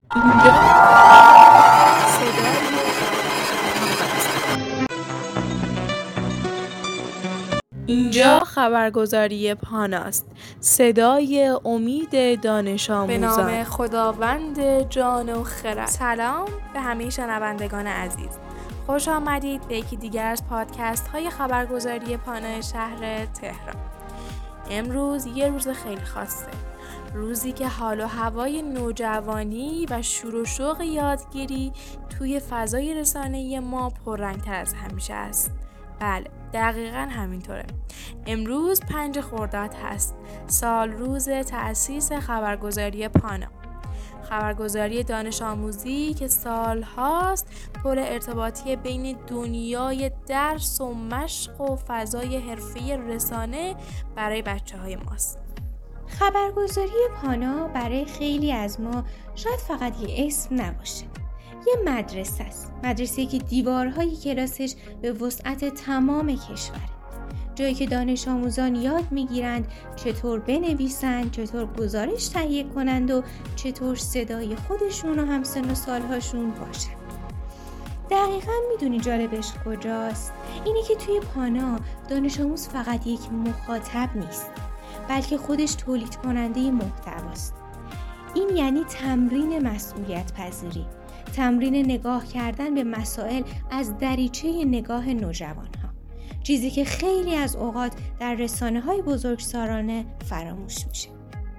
اینجا خبرگزاری پاناست، صدای امید دانش آموزان. به نام خداوند جان و خرد. سلام به همه شنوندگان عزیز. خوش آمدید به یکی دیگر از پادکست های خبرگزاری پانا شهر تهران. امروز یه روز خیلی خاصه. روزی که حال و هوای نوجوانی و شور و شوق یادگیری توی فضای رسانه‌ای ما پررنگ‌تر از همیشه است. بله، دقیقاً همینطوره. امروز 5 خرداد هست، سال روز تأسیس خبرگزاری پانا. خبرگزاری دانش آموزی که سالهاست پل ارتباطی بین دنیای درس و مشق و فضای حرفه‌ای رسانه برای بچه‌های ماست. خبرگزاری پانا برای خیلی از ما شاید فقط یه اسم نباشه. یه مدرسه است. مدرسه‌ای که دیوارهای کلاسش به وسعت تمام کشوره. جایی که دانش آموزان یاد میگیرند چطور بنویسند، چطور گزارش تهیه کنند و چطور صدای خودشون و همسن و سالهاشون باشند. دقیقاً میدونی جالبش کجاست؟ اینه که توی پانا دانش آموز فقط یک مخاطب نیست، بلکه خودش تولید کننده محتواست. این یعنی تمرین مسئولیت پذیری، تمرین نگاه کردن به مسائل از دریچه نگاه نوجوانها، چیزی که خیلی از اوقات در رسانه‌های بزرگسالانه فراموش میشه.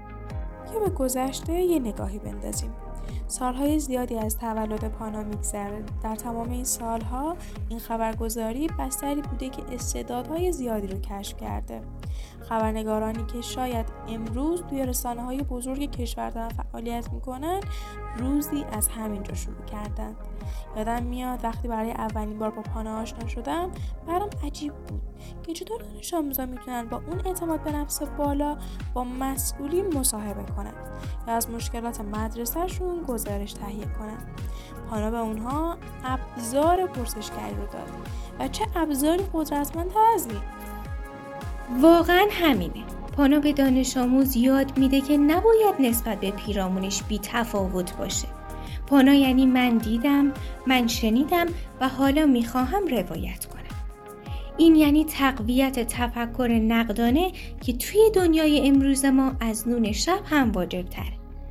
یا به گذشته یه نگاهی بندازیم. سالهای زیادی از تولد پانا میگذره. در تمام این سالها این خبرگزاری بستری بوده که استعدادهای زیادی رو کشف کرده. خبرنگارانی که شاید امروز توی رسانه‌های بزرگ کشور دارن فعالیت میکنن، روزی از همینجا شروع کردن. یادم میاد وقتی برای اولین بار با پانا آشنا شدم، برام عجیب بود که چطور دانش آموزان میتونن با اون اعتماد به نفس بالا با مسئولین مصاحبه کنن یا از مشکلات مدرسه‌شون گزارش تهیه کنن. پانا به اونها ابزار پرسشگری رو داد و چه ابزاری قدرتمندتر از این. واقعا همینه. پانا به دانش آموز یاد میده که نباید نسبت به پیرامونش بی تفاوت باشه. پانا یعنی من دیدم، من شنیدم و حالا میخواهم روایت کنم. این یعنی تقویت تفکر نقدانه که توی دنیای امروز ما از نون شب هم واجب تره.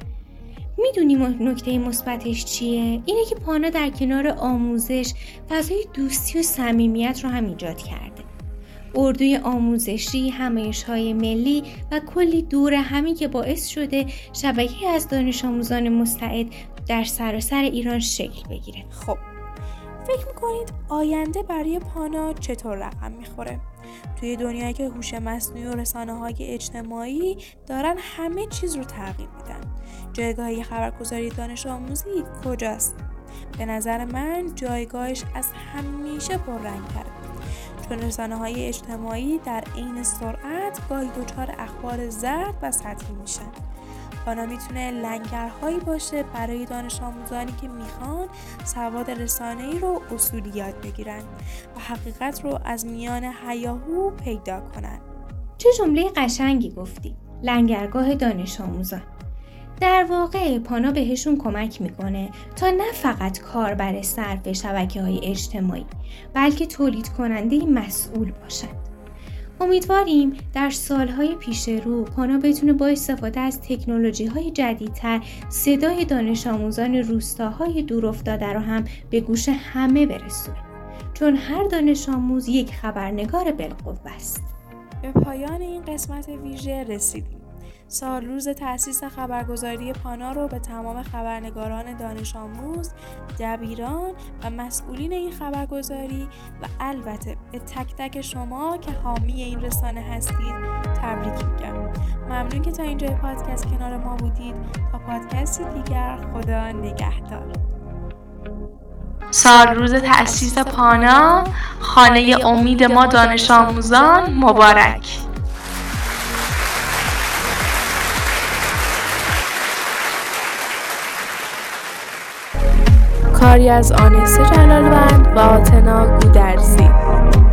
میدونی نکته مثبتش چیه؟ اینه که پانا در کنار آموزش فضای دوستی و صمیمیت رو هم ایجاد کرده. اردوی آموزشی، همایش‌های ملی و کلی دوره همی که باعث شده شبکه از دانش آموزان مستعد در سراسر ایران شکل بگیره. خب، فکر میکنید آینده برای پانا چطور رقم میخوره؟ توی دنیایی که هوش مصنوعی و رسانه‌های اجتماعی دارن همه چیز رو تغییر میدن، جایگاه خبرگزاری دانش آموزی کجاست؟ به نظر من جایگاهش از همیشه پررنگ‌تره، چون رسانه‌های اجتماعی در عین سرعت گاهی دچار اخبار زرد و سطحی میشن. پانا میتونه لنگرهایی باشه برای دانش آموزانی که میخوان سواد رسانه‌ای رو اصولی یاد بگیرن و حقیقت رو از میان هیاهو پیدا کنن. چه جمله قشنگی گفتی، لنگرگاه دانش آموزان. در واقع پانا بهشون کمک میکنه تا نه فقط کاربر صرف شبکه‌های اجتماعی، بلکه تولید کننده مسئول باشند. امیدواریم در سالهای پیش رو پانا بتونه با استفاده از تکنولوژی‌های جدیدتر صدای دانش آموزان روستاهای دورافتاده رو هم به گوش همه برسونه، چون هر دانش آموز یک خبرنگار بالقوه است. به پایان این قسمت ویژه رسیدیم. سال روز تأسیس خبرگزاری پانا رو به تمام خبرنگاران دانش آموز، دبیران و مسئولین این خبرگزاری و البته به تک تک شما که حامی این رسانه هستید تبریک میگم. ممنون که تا اینجای پادکست کنار ما بودید. تا پادکستی دیگر، خدا نگهدار. سال روز تأسیس پانا، خانه امید ما دانش آموزان، مبارک. کاری از آنیسه جلالوند و آتنا گودرزی.